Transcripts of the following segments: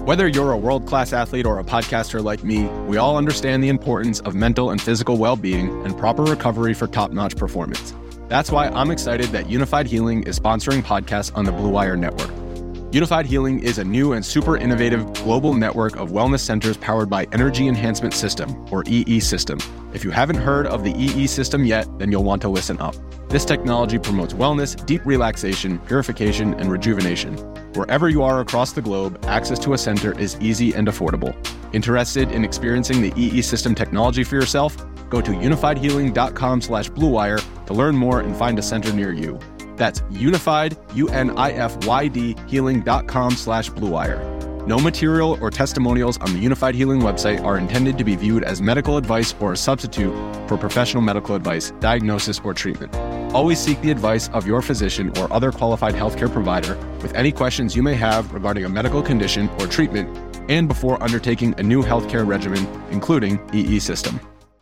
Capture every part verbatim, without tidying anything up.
Whether you're a world-class athlete or a podcaster like me, we all understand the importance of mental and physical well-being and proper recovery for top-notch performance. That's why I'm excited that Unified Healing is sponsoring podcasts on the Blue Wire Network. Unified Healing is a new and super innovative global network of wellness centers powered by Energy Enhancement System, or E E System. If you haven't heard of the E E System yet, then you'll want to listen up. This technology promotes wellness, deep relaxation, purification, and rejuvenation. Wherever you are across the globe, access to a center is easy and affordable. Interested in experiencing the E E System technology for yourself? Go to unified healing dot com slash blue wire to learn more and find a center near you. That's unified, U N I F Y D, healing.com slash blue wire. No material or testimonials on the Unified Healing website are intended to be viewed as medical advice or a substitute for professional medical advice, diagnosis, or treatment. Always seek the advice of your physician or other qualified healthcare provider with any questions you may have regarding a medical condition or treatment and before undertaking a new healthcare regimen, including E E System.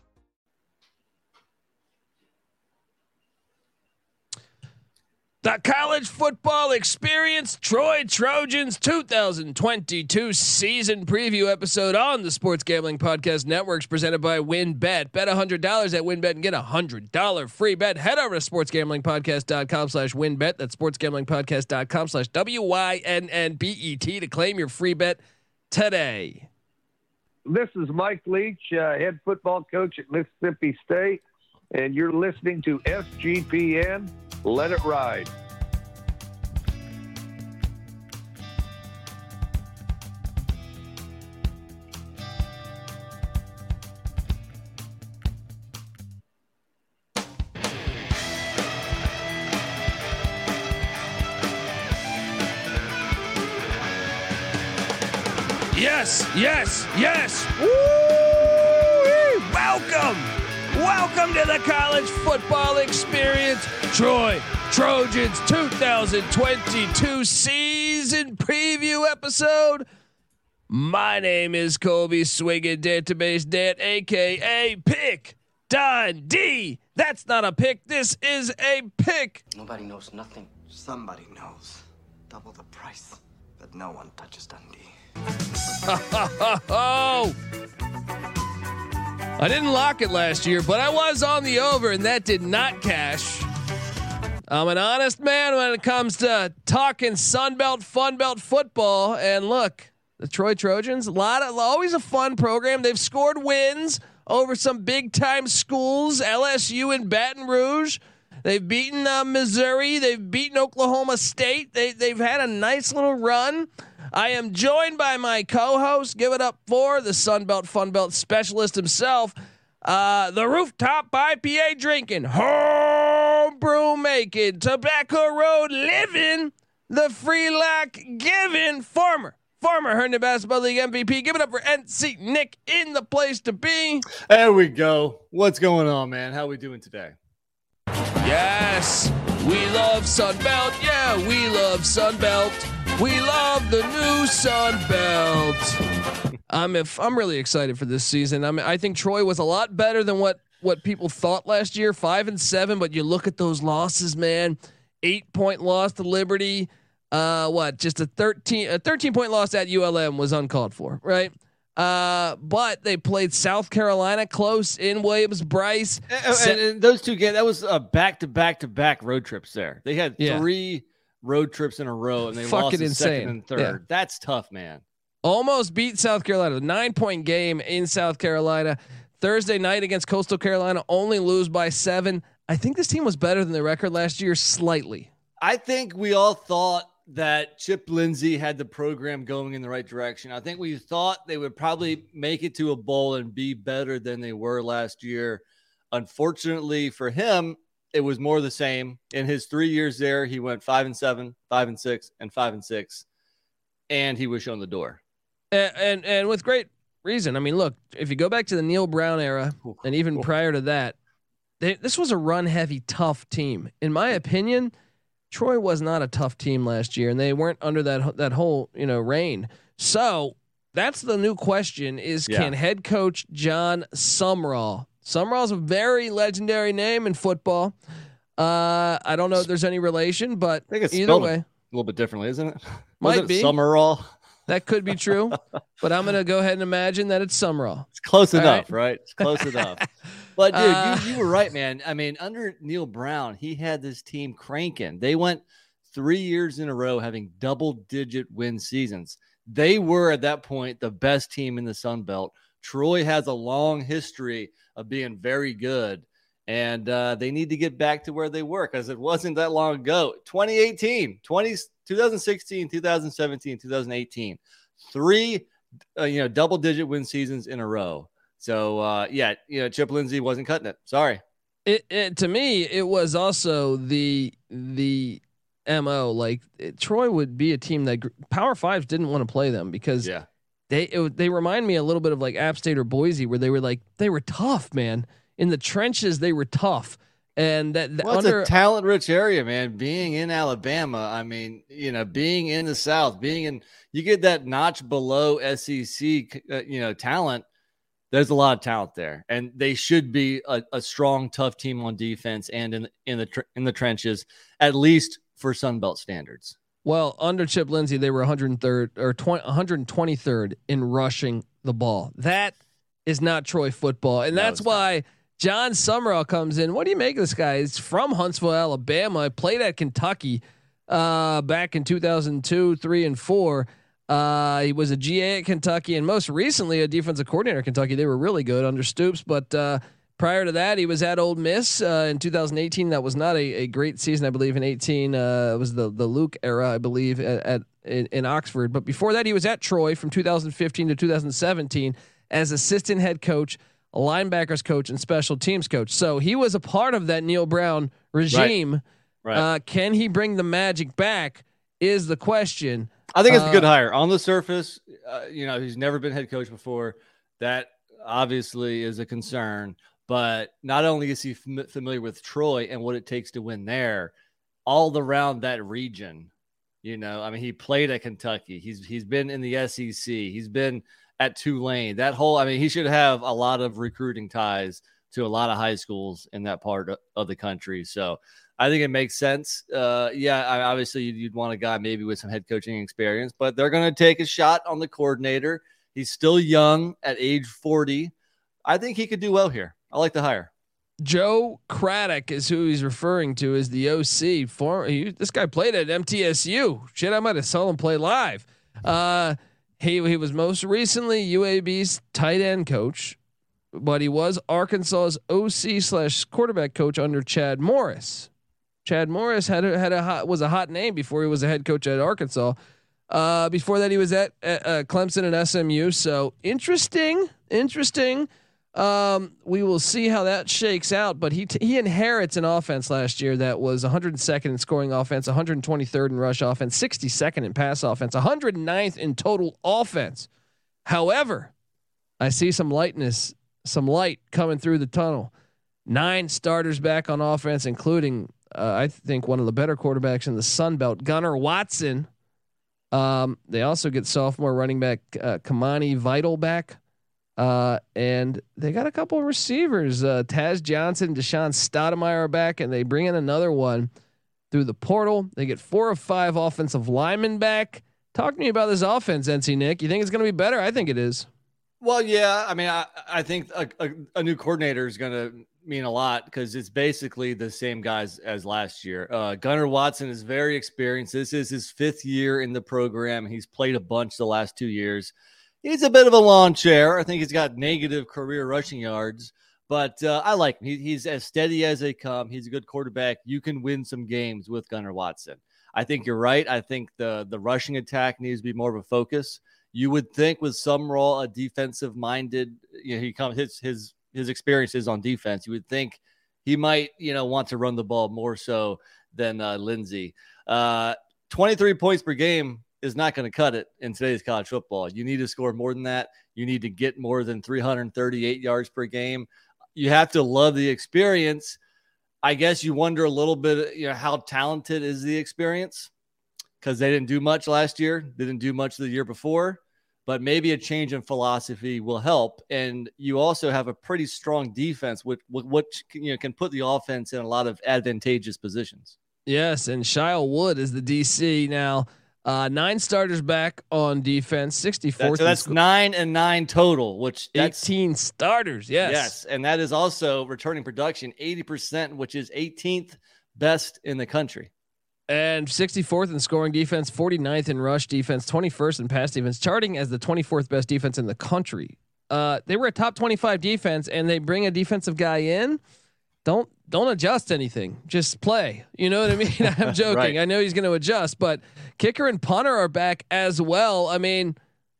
The College Football Experience Troy Trojans two thousand twenty-two season preview episode on the Sports Gambling Podcast Networks presented by WynnBET. Bet one hundred dollars at WynnBET and get a one hundred dollars free bet. Head over to sports gambling podcast dot com slash WynnBET. That's sports gambling podcast dot com slash W Y N N B E T to claim your free bet today. This is Mike Leach, uh, head football coach at Mississippi State, and you're listening to S G P N. Let it ride. Yes, yes, yes. Woo! Welcome. Welcome to the College Football Experience Troy Trojans two thousand twenty-two season preview episode. My name is Colby Swinging Database Dat, aka Pick Dundee. That's not a pick. This is a pick. Nobody knows nothing. Somebody knows. Double the price, but no one touches Dundee. Oh. I didn't lock it last year, but I was on the over, and that did not cash. I'm an honest man when it comes to talking Sunbelt, Funbelt football. And look, the Troy Trojans, a lot of always a fun program. They've scored wins over some big time schools, L S U and Baton Rouge. They've beaten uh, Missouri. They've beaten Oklahoma State. They they've had a nice little run. I am joined by my co-host. Give it up for the Sunbelt Funbelt specialist himself, uh, the rooftop I P A drinking, home brew making, Tobacco Road living, the free lack giving, former former Herndon Basketball League M V P. Give it up for N C Nick in the place to be. There we go. What's going on, man? How we doing today? Yes, we love Sunbelt. Yeah, we love Sunbelt. We love the new Sunbelt. I'm if I'm really excited for this season. I mean, I think Troy was a lot better than what what people thought last year. Five and seven, but you look at those losses, man. Eight point loss to Liberty. Uh, what? Just a thirteen a thirteen point loss at U L M was uncalled for, right? Uh, but they played South Carolina close in Williams-Brice. And, and, and those two games, that was a back to back to back road trips there. They had Yeah. three road trips in a row, and they Fucking lost the insane. second and third. Yeah. That's tough, man. Almost beat South Carolina. Nine point game in South Carolina. Thursday night against Coastal Carolina, only lose by seven. I think this team was better than the record last year slightly. I think we all thought that Chip Lindsey had the program going in the right direction. I think we thought they would probably make it to a bowl and be better than they were last year. Unfortunately for him, it was more the same. In his three years there, he went five and seven, five and six, and five and six, and he was shown the door. And, and and with great reason. I mean, look, if you go back to the Neil Brown era, and even prior to that, they, this was a run-heavy, tough team. In my opinion, Troy was not a tough team last year, and they weren't under that that whole you know reign. So that's the new question: is Yeah. can head coach John Sumrall? Sumrall's a very legendary name in football. Uh, I don't know if there's any relation, but I think it's either spelled way, a little bit differently, isn't it? Might Wasn't be. it Summerall? That could be true, but I'm going to go ahead and imagine that it's Summerall. It's close All enough, right? right? It's close enough. But, dude, Uh, you, you were right, man. I mean, under Neil Brown, he had this team cranking. They went three years in a row having double-digit win seasons. They were, at that point, the best team in the Sun Belt. Troy has a long history of being very good, and uh, they need to get back to where they were because it wasn't that long ago. twenty eighteen, twenty, twenty sixteen, twenty seventeen, twenty eighteen, three uh, you know, double-digit win seasons in a row. So, uh, yeah, you know, Chip Lindsey wasn't cutting it. Sorry. It, it to me, it was also the the M O. Like it, Troy would be a team that Power Fives didn't want to play them because Yeah. they it, they remind me a little bit of like App State or Boise, where they were like they were tough, man. In the trenches, they were tough, and that Well, under it's a talent-rich area, man. Being in Alabama, I mean, you know, being in the South, being in, you get that notch below S E C, uh, you know, talent. There's a lot of talent there, and they should be a, a strong, tough team on defense and in in the tr- in the trenches, at least for Sun Belt standards. well under Chip Lindsey, they were one hundred third or one hundred twenty-third in rushing the ball. That is not Troy football, and No, that's it's not. why John Summerall comes in. What do you make of this guy? He's from Huntsville, Alabama. Played at Kentucky uh, back in two thousand two, three, and four. Uh, he was a G A at Kentucky, and most recently a defensive coordinator at Kentucky. They were really good under Stoops, but uh, prior to that, he was at Ole Miss uh, in two thousand eighteen. That was not a, a great season, I believe. In eighteen, uh, it was the the Luke era, I believe, at, at in, in Oxford. But before that, he was at Troy from two thousand fifteen to two thousand seventeen as assistant head coach, a linebackers coach, and special teams coach. So he was a part of that Neil Brown regime. Right. Uh, can he bring the magic back? Is the question. I think it's Uh, a good hire. On the surface, uh, you know, he's never been head coach before. That obviously is a concern. But not only is he fam- familiar with Troy and what it takes to win there, all around that region, you know, I mean, he played at Kentucky. He's he's been in the S E C. He's been at Tulane. That whole, I mean, he should have a lot of recruiting ties to a lot of high schools in that part of, of the country. So I think it makes sense. Uh, yeah, I, obviously you'd, you'd want a guy maybe with some head coaching experience, but they're going to take a shot on the coordinator. He's still young at age forty. I think he could do well here. I like the hire. Joe Craddock is who he's referring to as the O C. Former, he, this guy played at M T S U. Shit, I might have saw him play live. Uh, he he was most recently U A B's tight end coach, but he was Arkansas's O C slash quarterback coach under Chad Morris. Chad Morris had a, had a hot, was a hot name before he was a head coach at Arkansas. Uh, before that, he was at, at uh, Clemson and S M U. So interesting, interesting. Um, we will see how that shakes out. But he t- he inherits an offense last year that was one hundred second in scoring offense, one hundred twenty-third in rush offense, sixty-second in pass offense, one hundred ninth in total offense. However, I see some lightness, some light coming through the tunnel. Nine starters back on offense, including uh, I think one of the better quarterbacks in the Sun Belt, Gunnar Watson. Um, they also get sophomore running back uh, Kamani Vital back. Uh, and they got a couple of receivers. Uh, Taz Johnson, Deshaun Stoudemire are back, and they bring in another one through the portal. They get four of five offensive linemen back. Talk to me about this offense, N C Nick. You think it's going to be better? I think it is. Well, yeah. I mean, I, I think a, a, a new coordinator is going to mean a lot because it's basically the same guys as last year. Uh, Gunnar Watson is very experienced. This is his fifth year in the program. He's played a bunch the last two years. He's a bit of a lawn chair. I think he's got negative career rushing yards, but uh, I like him. He, he's as steady as they come. He's a good quarterback. You can win some games with Gunnar Watson. I think you're right. I think the the rushing attack needs to be more of a focus. You would think with Summerall, a defensive minded, you know, he comes his his his experiences on defense. You would think he might, you know, want to run the ball more so than uh, Lindsey. Uh, twenty-three points per game is not going to cut it in today's college football. You need to score more than that. You need to get more than three hundred thirty-eight yards per game. You have to love the experience. I guess you wonder a little bit, you know, how talented is the experience? Because they didn't do much last year. They didn't do much the year before. But maybe a change in philosophy will help. And you also have a pretty strong defense, which, which you know, can put the offense in a lot of advantageous positions. Yes, and Shile Wood is the D C now. Uh, nine starters back on defense, sixty-fourth. That, so that's nine and nine total, which that's eighteen starters. Yes. Yes. And that is also returning production, eighty percent, which is eighteenth best in the country. And sixty-fourth in scoring defense, forty-ninth in rush defense, twenty-first in pass defense, charting as the twenty-fourth best defense in the country. Uh, they were a top twenty-five defense, and they bring a defensive guy in. Don't don't adjust anything. Just play. You know what I mean? I'm joking. Right. I know he's going to adjust, but kicker and punter are back as well. I mean,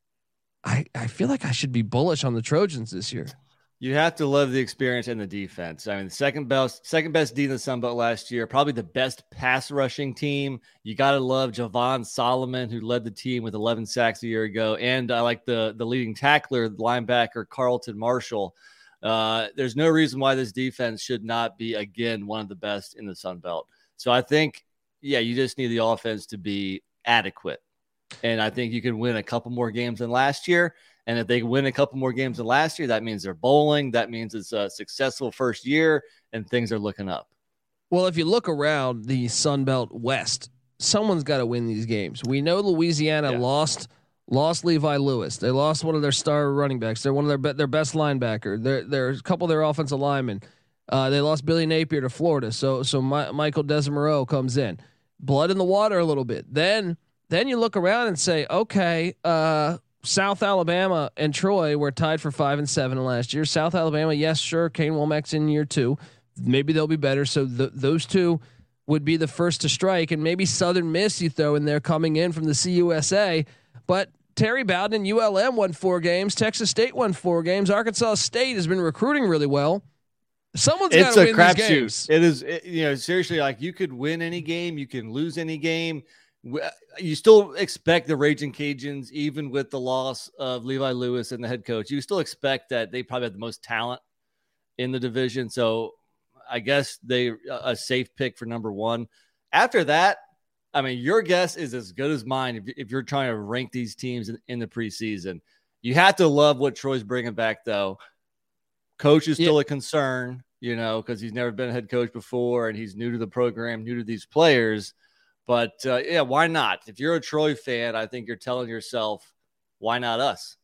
I I feel like I should be bullish on the Trojans this year. You have to love the experience and the defense. I mean, the second best, second best D in the Sun Belt last year, probably the best pass rushing team. You got to love Javon Solomon, who led the team with eleven sacks a year ago. And I like the, the leading tackler, linebacker, Carlton Marshall. Uh, there's no reason why this defense should not be, again, one of the best in the Sun Belt. So I think, yeah, you just need the offense to be adequate. And I think you can win a couple more games than last year. And if they win a couple more games than last year, that means they're bowling. That means it's a successful first year and things are looking up. Well, if you look around the Sun Belt West, someone's got to win these games. We know Louisiana yeah. lost lost Levi Lewis. They lost one of their star running backs. They're one of their be- their best linebacker. They're, they're a couple of their offensive linemen. Uh, they lost Billy Napier to Florida. So so My, Michael Desimero comes in. Blood in the water a little bit. Then then you look around and say, okay, uh, South Alabama and Troy were tied for five and seven last year. South Alabama, yes, sure. Kane Womack's in year two. Maybe they'll be better. So the, those two would be the first to strike, and maybe Southern Miss you throw in there coming in from the C U S A. But Terry Bowden and U L M won four games. Texas State won four games. Arkansas State has been recruiting really well. Someone's got to win these games. It is, it, you know, seriously, like you could win any game, you can lose any game. You still expect the Raging Cajuns, even with the loss of Levi Lewis and the head coach, you still expect that they probably have the most talent in the division. So I guess they a safe pick for number one. After that, I mean, your guess is as good as mine. If, if you're trying to rank these teams in, in the preseason, you have to love what Troy's bringing back, though. Coach is still yeah. a concern, you know, because he's never been a head coach before and he's new to the program, new to these players. But, uh, yeah, why not? If you're a Troy fan, I think you're telling yourself, why not us?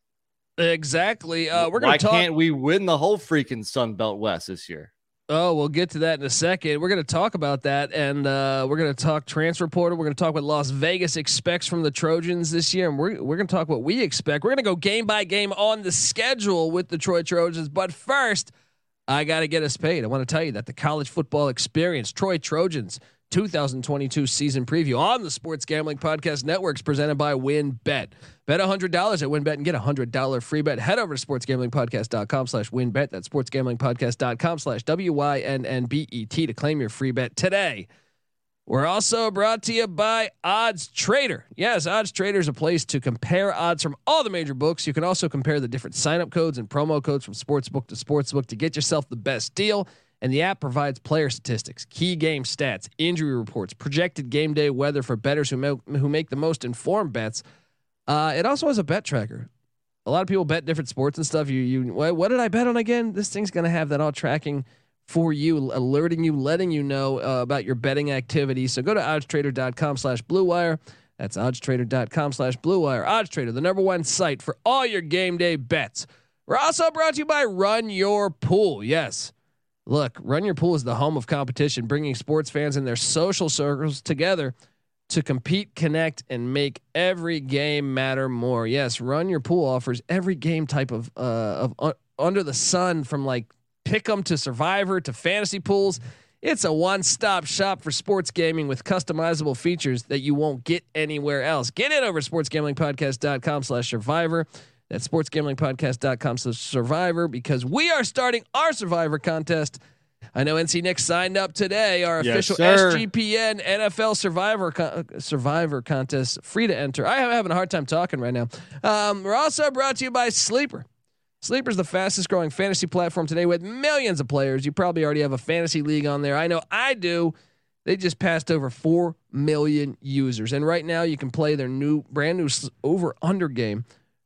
Exactly. Uh, we're gonna why talk- can't we win the whole freaking Sun Belt West this year? Oh, we'll get to that in a second. We're going to talk about that, and uh, we're going to talk transfer portal. We're going to talk what Las Vegas expects from the Trojans this year, and we're we're going to talk what we expect. We're going to go game by game on the schedule with the Troy Trojans. But first, I got to get us paid. I want to tell you that the College Football Experience, Troy Trojans two thousand twenty-two season preview on the Sports Gambling Podcast Network is presented by WynnBet. Bet one hundred dollars at WynnBet and get a one hundred dollars free bet. Head over to sportsgamblingpodcast.com slash WynnBet. That's sportsgamblingpodcast.com slash W Y N N B E T to claim your free bet today. We're also brought to you by Odds Trader. Yes, Odds Trader is a place to compare odds from all the major books. You can also compare the different sign-up codes and promo codes from sportsbook to sportsbook to get yourself the best deal. And the app provides player statistics, key game stats, injury reports, projected game day weather for bettors who make, who make the most informed bets. Uh, it also has a bet tracker. A lot of people bet different sports and stuff. You, you, what did I bet on again? This thing's going to have that all tracking for you, alerting you, letting you know uh, about your betting activity. So go to oddstrader.com slash Blue Wire. That's oddstrader.com slash Blue Wire. OddsTrader, the number one site for all your game day bets. We're also brought to you by Run Your Pool. Yes. Look, Run Your Pool is the home of competition, bringing sports fans and their social circles together to compete, connect, and make every game matter more. Yes, Run Your Pool offers every game type of uh, of uh, under the sun, from like Pick'em to Survivor to fantasy pools. It's a one-stop shop for sports gaming with customizable features that you won't get anywhere else. Get it over sportsgamblingpodcast.com slash survivor. That's sportsgamblingpodcast.com slash survivor, because we are starting our Survivor contest. I know N C Nick signed up today. Our yes, official sir. S G P N N F L Survivor co- Survivor contest, free to enter. I am having a hard time talking right now. Um, we're also brought to you by Sleeper. Sleeper is the fastest growing fantasy platform today with millions of players. You probably already have a fantasy league on there. I know I do. They just passed over four million users. And right now you can play their new, brand new over under game.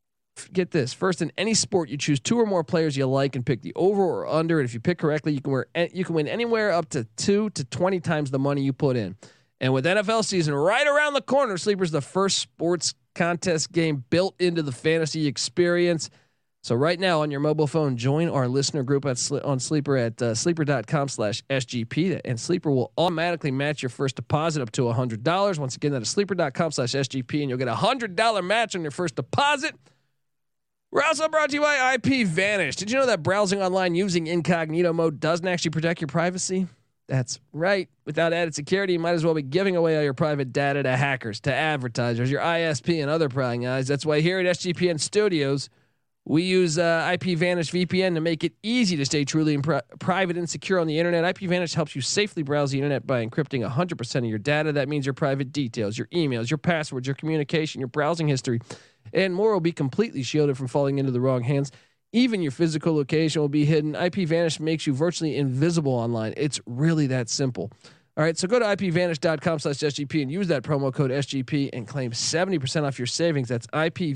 Get this. First, in any sport, you choose two or more players you like and pick the over or under. And if you pick correctly, you can wear, you can win anywhere up to two to twenty times the money you put in. And with N F L season right around the corner, Sleeper's the first sports contest game built into the fantasy experience. So right now on your mobile phone, join our listener group at on Sleeper at uh, sleeper.com slash SGP, and Sleeper will automatically match your first deposit up to one hundred dollars. Once again, that is sleeper.com slash SGP, and you'll get a one hundred dollars match on your first deposit. We're also brought to you by I P Vanish. Did you know that browsing online using incognito mode doesn't actually protect your privacy? That's right. Without added security, you might as well be giving away all your private data to hackers, to advertisers, your I S P, and other prying eyes. That's why here at S G P N Studios, we use uh, I P Vanish V P N to make it easy to stay truly impri- private and secure on the internet. I P Vanish helps you safely browse the internet by encrypting one hundred percent of your data. That means your private details, your emails, your passwords, your communication, your browsing history, and more will be completely shielded from falling into the wrong hands. Even your physical location will be hidden. I P Vanish makes you virtually invisible online. It's really that simple. All right, so go to ipvanish.com slash SGP and use that promo code S G P and claim seventy percent off your savings. That's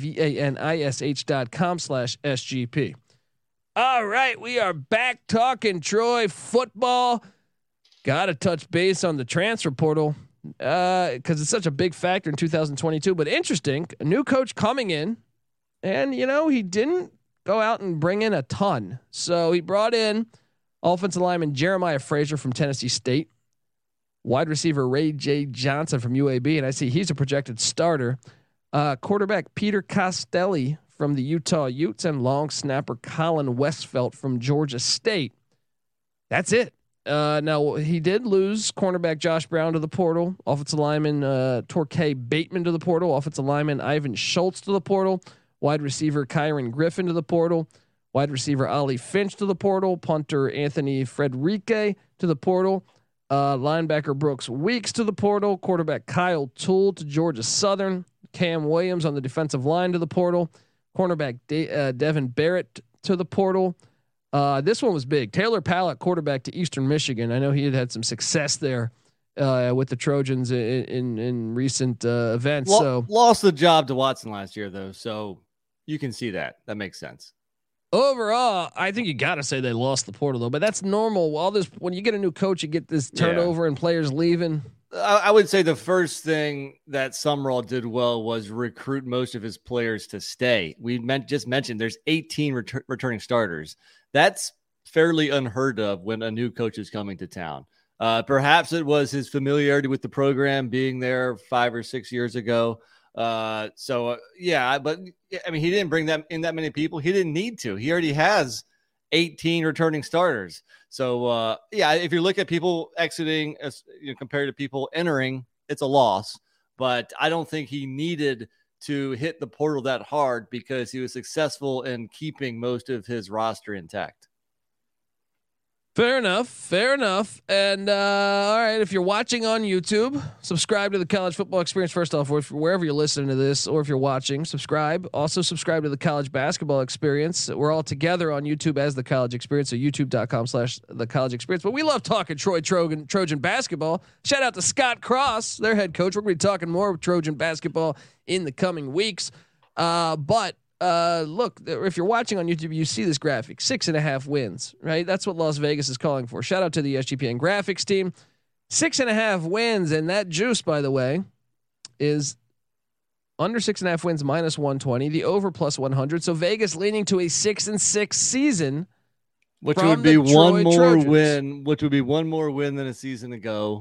ipvanish dot com slash SGP. All right, we are back talking Troy football. Got to touch base on the transfer portal because uh, it's such a big factor in two thousand twenty-two. But interesting, a new coach coming in, and, you know, he didn't go out and bring in a ton. So he brought in offensive lineman Jeremiah Frazier from Tennessee State, wide receiver Ray J. Johnson from U A B, and I see he's a projected starter. Uh, quarterback Peter Costelli from the Utah Utes, and long snapper Colin Westfelt from Georgia State. That's it. Uh, now, he did lose cornerback Josh Brown to the portal, offensive lineman uh, Torquay Bateman to the portal, offensive lineman Ivan Schultz to the portal, wide receiver Kyron Griffin to the portal, wide receiver Ollie Finch to the portal, punter Anthony Frederique to the portal, uh, linebacker Brooks Weeks to the portal, quarterback Kyle Toole to Georgia Southern, Cam Williams on the defensive line to the portal, cornerback De- uh, Devin Barrett to the portal. Uh, this one was big. Taylor Pallett, quarterback to Eastern Michigan. I know he had had some success there uh, with the Trojans in in, in recent uh, events. L- so lost the job to Watson last year, though. So you can see that. That makes sense. Overall, I think you got to say they lost the portal, though. But that's normal. All this, when you get a new coach, you get this turnover yeah. and players leaving. I, I would say the first thing that Summerall did well was recruit most of his players to stay. We meant just mentioned there's eighteen ret- returning starters. That's fairly unheard of when a new coach is coming to town. Uh, perhaps it was his familiarity with the program, being there five or six years ago. Uh, so uh, yeah, but I mean, he didn't bring them in that many people. He didn't need to. He already has eighteen returning starters. So uh, yeah, if you look at people exiting as you know, compared to people entering, it's a loss. But I don't think he needed to hit the portal that hard because he was successful in keeping most of his roster intact. Fair enough. Fair enough. And, uh, all right, if you're watching on YouTube, subscribe to the College Football Experience first off, or if, wherever you're listening to this, or if you're watching, subscribe. Also subscribe to the College Basketball Experience. We're all together on YouTube as the College Experience, so youtube.com slash the College Experience. But we love talking Troy Trojan, Trojan basketball. Shout out to Scott Cross, their head coach. We're going to be talking more Trojan basketball in the coming weeks. Uh, but Uh, look, if you're watching on YouTube, you see this graphic, six and a half wins, right? That's what Las Vegas is calling for. Shout out to the S G P N graphics team. Six and a half wins. And that juice, by the way, is under six and a half wins, minus one twenty, the over plus one hundred. So Vegas leaning to a six and six season, which would be one more Trojans. win, which would be one more win than a season ago.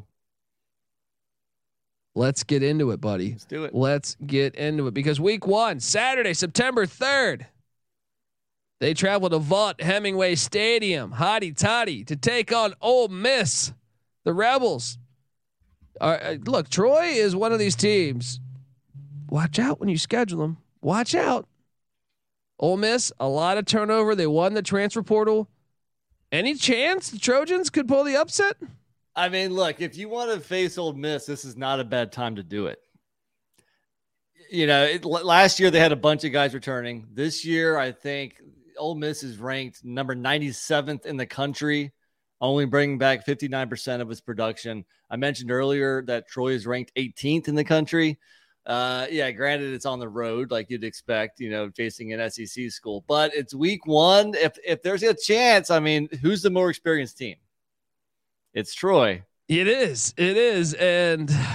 Let's get into it, buddy. Let's do it. Let's get into it because week one, Saturday, September third, they travel to Vaught Hemingway Stadium, hotty toddy, to take on Ole Miss, the Rebels. Uh, look, Troy is one of these teams. Watch out when you schedule them. Watch out. Ole Miss, a lot of turnover. They won the transfer portal. Any chance the Trojans could pull the upset? I mean, look, if you want to face Ole Miss, this is not a bad time to do it. You know, it, last year they had a bunch of guys returning. This year, I think Ole Miss is ranked number ninety-seventh in the country, only bringing back fifty-nine percent of its production. I mentioned earlier that Troy is ranked eighteenth in the country. Uh, yeah, granted, it's on the road like you'd expect, you know, facing an S E C school. But it's week one. If if there's a chance, I mean, who's the more experienced team? It's Troy. It is. It is. And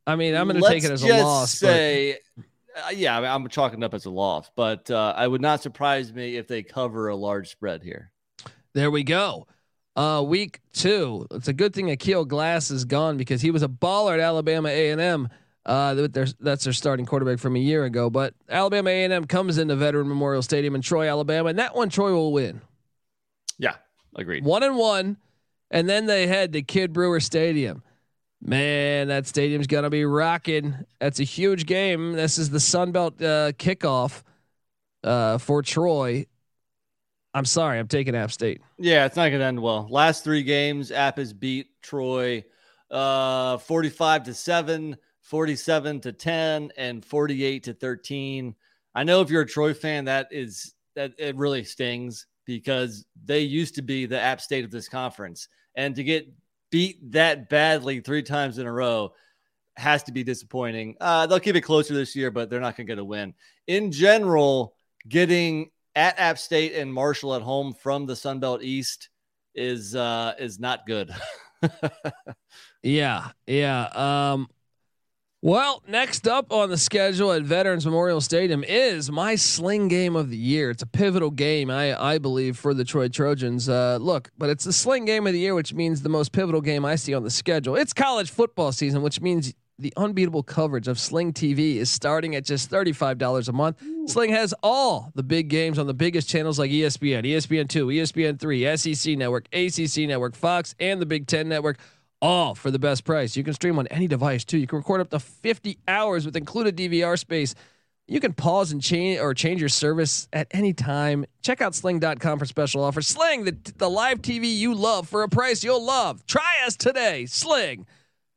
I mean, I'm going to Let's take it as a just loss. Say, uh, yeah, I mean, I'm chalking it up as a loss, but uh, I would not surprise me if they cover a large spread here. There we go. Uh, week two. It's a good thing Akil Glass is gone because he was a baller at Alabama A and M. Uh, that's their starting quarterback from a year ago. But Alabama A and M comes into Veteran Memorial Stadium in Troy, Alabama, and that one Troy will win. Yeah, agreed. One and one, and then they head to Kid Brewer Stadium. Man, that stadium's gonna be rocking. That's a huge game. This is the Sun Belt uh, kickoff uh, for Troy. I'm sorry, I'm taking App State. Yeah, it's not going to end well. Last three games, App has beat Troy uh, forty-five to seven, forty-seven to ten, and forty-eight to thirteen. I know if you're a Troy fan, that is that it really stings because they used to be the App State of this conference, and to get beat that badly three times in a row has to be disappointing. Uh, they'll keep it closer this year, but they're not going to get a win. In general, getting at App State and Marshall at home from the Sun Belt East is uh, is not good. yeah, yeah. Um, well, next up on the schedule at Veterans Memorial Stadium is my sling game of the year. It's a pivotal game, I I believe, for the Troy Trojans. Uh, look, but it's the sling game of the year, which means the most pivotal game I see on the schedule. It's college football season, which means the unbeatable coverage of Sling T V is starting at just thirty-five dollars a month. Ooh. Sling has all the big games on the biggest channels like E S P N, E S P N two, E S P N three, S E C Network, A C C Network, Fox, and the Big Ten Network, all for the best price. You can stream on any device too. You can record up to fifty hours with included D V R space. You can pause and change or change your service at any time. Check out sling dot com for special offers. Sling, the, the live T V you love for a price you'll love. Try us today. Sling.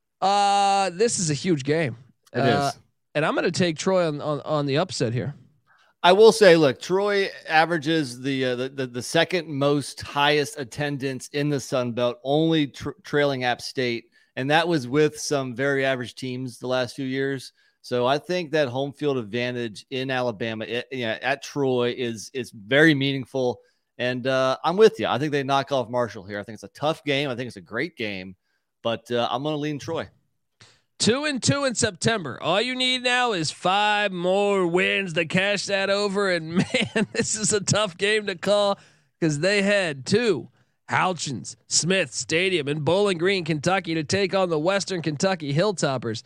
Uh, this is a huge game. It uh, is. And I'm going to take Troy on, on, on the upset here. I will say, look, Troy averages the, uh, the, the, the second most highest attendance in the Sun Belt, only tr- trailing App State. And that was with some very average teams the last few years. So I think that home field advantage in Alabama, it, you know, at Troy is, is very meaningful. And uh, I'm with you. I think they knock off Marshall here. I think it's a tough game. I think it's a great game. But uh, I'm going to lean Troy. Two and two in September. All you need now is five more wins to cash that over. And man, this is a tough game to call because they head to Houchins Smith Stadium in Bowling Green, Kentucky, to take on the Western Kentucky Hilltoppers.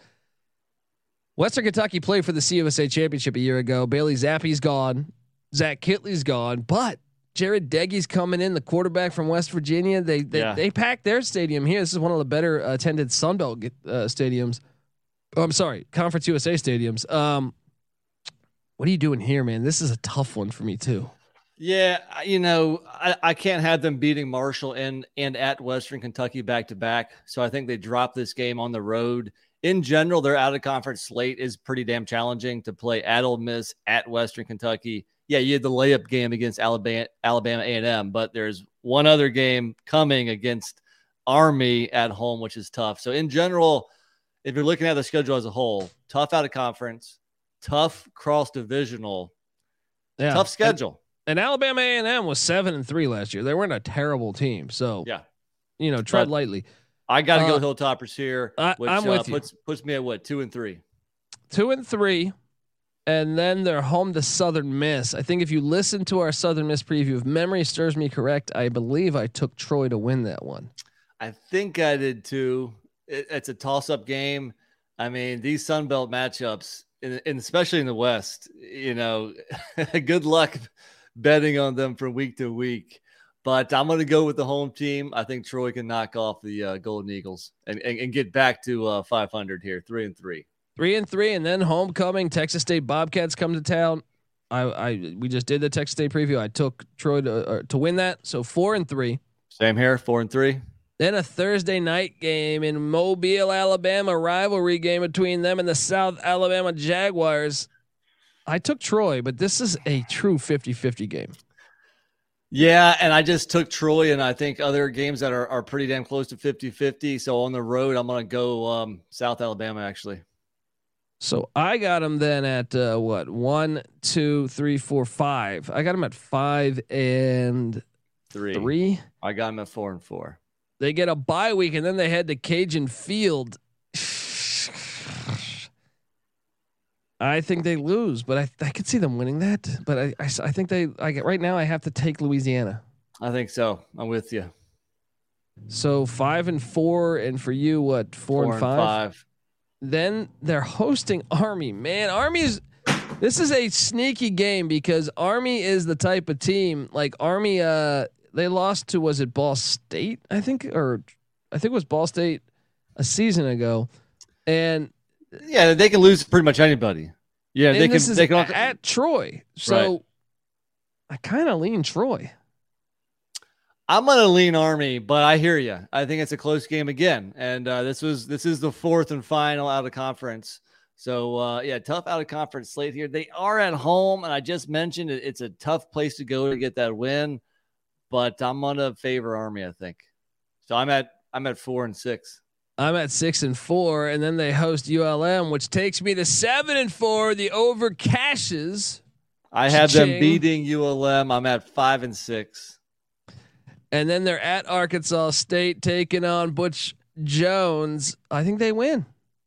Western Kentucky played for the C U S A Championship a year ago. Bailey Zappi's gone. Zach Kitley's gone, but Jared Deggy's coming in, the quarterback from West Virginia. They they, yeah. they packed their stadium here. This is one of the better attended Sun Belt uh, stadiums. Oh, I'm sorry, Conference U S A stadiums. Um, what are you doing here, man? This is a tough one for me too. Yeah, you know, I, I can't have them beating Marshall and and at Western Kentucky back to back. So I think they drop this game on the road. In general, their out of conference slate is pretty damn challenging to play at Ole Miss, at Western Kentucky. Yeah, you had the layup game against Alabama, Alabama A and M, but there's one other game coming against Army at home, which is tough. So in general, if you're looking at the schedule as a whole, tough out of conference, tough cross divisional, yeah. tough schedule. And, and Alabama A and M was seven and three last year. They weren't a terrible team. So yeah, you know, tread but lightly. I got to uh, go Hilltoppers here. I, which, I'm uh, with you. Puts, puts me at what, two and three, two and three. And then they're home to Southern Miss. I think if you listen to our Southern Miss preview, if memory serves me correct, I believe I took Troy to win that one. I think I did too. It, it's a toss-up game. I mean, these Sun Belt matchups, and especially in the West, you know, good luck betting on them from week to week. But I'm going to go with the home team. I think Troy can knock off the uh, Golden Eagles and, and, and get back to uh, five hundred here, three and three. Three and three, and then homecoming. Texas State Bobcats come to town. I, I we just did the Texas State preview. I took Troy to uh, to win that. So four and three. Same here, four and three. Then a Thursday night game in Mobile, Alabama, rivalry game between them and the South Alabama Jaguars. I took Troy, but this is a true fifty-fifty game. Yeah, and I just took Troy, and I think other games that are, are pretty damn close to fifty-fifty. So on the road, I'm going to go um, South Alabama, actually. So I got him then at uh, what one, two, three, four, five. I got him at five and three. Three. I got him at four and four. They get a bye week and then they head to Cajun Field. I think they lose, but I I could see them winning that. But I I, I think they I get right now. I have to take Louisiana. I think so. I'm with you. So five and four, and for you, what four, Four and, five? and five. Then they're hosting Army. Man, Army's. This is a sneaky game because Army is the type of team like Army. Uh, they lost to was it Ball State? I think, or I think it was Ball State a season ago, and yeah, they can lose to pretty much anybody. Yeah, and they this can. Is they can at, at Troy, so Right. I kind of lean Troy. I'm gonna lean Army, but I hear you. I think it's a close game again, and uh, this was this is the fourth and final out of conference. So uh, yeah, tough out of conference slate here. They are at home, and I just mentioned it, it's a tough place to go to get that win. But I'm gonna favor Army, I think. So I'm at I'm at four and six. I'm at six and four, and then they host U L M, which takes me to seven and four. The over cashes. I have Cha-ching. them beating U L M. I'm at five and six. And then they're at Arkansas State taking on Butch Jones. I think they win.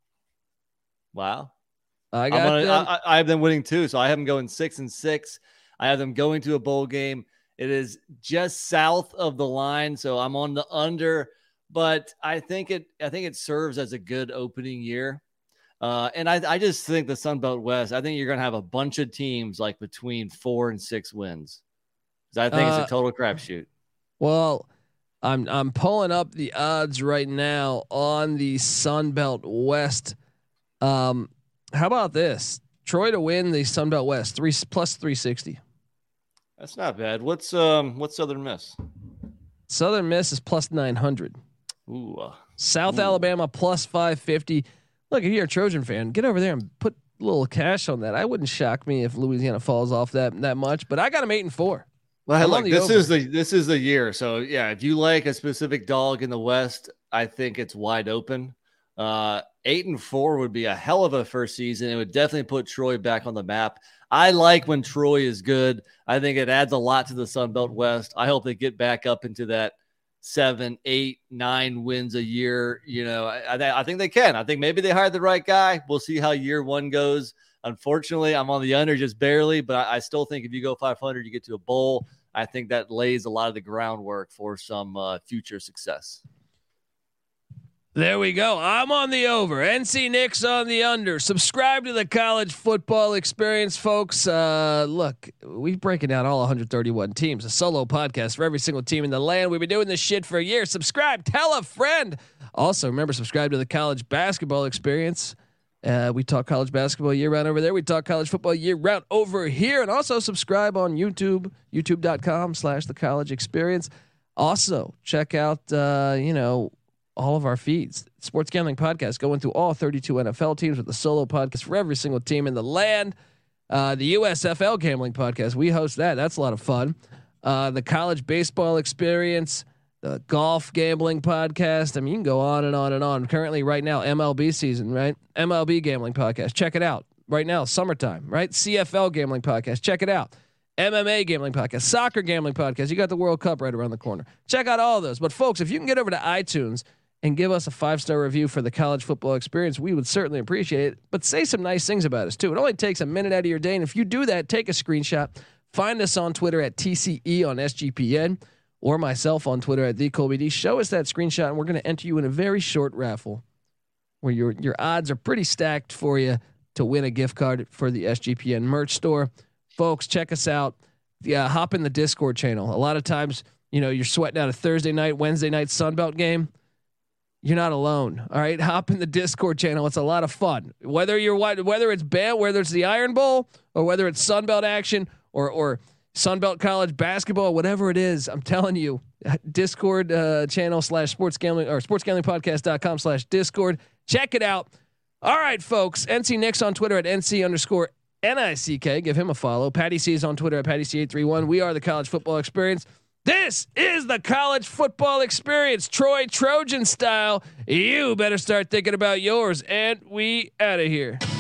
Wow. I I'm got gonna, them. I, I have them winning too. So I have them going six and six. I have them going to a bowl game. It is just south of the line, so I'm on the under. But I think it. I think it serves as a good opening year. Uh, and I, I just think the Sun Belt West. I think you're going to have a bunch of teams like between four and six wins. I think Uh, it's a total crapshoot. Well, I'm I'm pulling up the odds right now on the Sun Belt West. Um, how about this? Troy to win the Sun Belt West, three plus three sixty. That's not bad. What's um what's Southern Miss? Southern Miss is plus nine hundred. Ooh. Uh, South Ooh. Alabama plus five fifty. Look, if you're a Trojan fan, get over there and put a little cash on that. I wouldn't shock me if Louisiana falls off that that much, but I got them eight and four. Well, I'm look, on the this over. is the this is the year. So yeah, if you like a specific dog in the West, I think it's wide open. Uh, eight and four would be a hell of a first season. It would definitely put Troy back on the map. I like when Troy is good. I think it adds a lot to the Sun Belt West. I hope they get back up into that seven, eight, nine wins a year. You know, I, I, I think they can. I think maybe they hired the right guy. We'll see how year one goes. Unfortunately, I'm on the under just barely, but I, I still think if you go five hundred, you get to a bowl. I think that lays a lot of the groundwork for some uh, future success. There we go. I'm on the over. N C Nick's on the under. Subscribe to the College Football Experience, folks. Uh, look, we've breaking down all one hundred thirty-one teams, a solo podcast for every single team in the land. We've been doing this shit for a year. Subscribe, tell a friend. Also, remember, subscribe to the College Basketball Experience. Uh, we talk college basketball year round over there. We talk college football year round over here. And also subscribe on YouTube, youtube.com slash the college experience. Also, check out, uh, you know, all of our feeds. Sports Gambling Podcast, going through all thirty-two N F L teams with a solo podcast for every single team in the land. Uh, the U S F L Gambling Podcast, we host that. That's a lot of fun. Uh, the College Baseball Experience, the Golf Gambling Podcast. I mean, you can go on and on and on. Currently, right now, M L B season, right? M L B Gambling Podcast. Check it out. Right now, summertime, right? C F L Gambling Podcast. Check it out. M M A Gambling Podcast, Soccer Gambling Podcast. You got the World Cup right around the corner. Check out all of those. But folks, if you can get over to iTunes and give us a five-star review for the College Football Experience, we would certainly appreciate it. But say some nice things about us too. It only takes a minute out of your day. And if you do that, take a screenshot. Find us on Twitter at T C E on S G P N or myself on Twitter at the Colby D. Show us that screenshot and we're going to enter you in a very short raffle where your, your odds are pretty stacked for you to win a gift card for the S G P N merch store. Folks, check us out. Yeah, hop in the Discord channel. A lot of times, you know, you're sweating out a Thursday night, Wednesday night Sunbelt game. You're not alone. All right. Hop in the Discord channel. It's a lot of fun. Whether you're whether it's band, whether it's the Iron Bowl or whether it's Sunbelt action or, or Sunbelt college basketball, whatever it is, I'm telling you, Discord uh, channel slash sports gambling or sports gambling podcast dot com slash Discord. Check it out. All right, folks. N C Nick's on Twitter at N C underscore N I C K. Give him a follow. Patty C is on Twitter at Patty C eight three one. We are the College Football Experience. This is the College Football Experience, Troy Trojan style. You better start thinking about yours, and we out of here.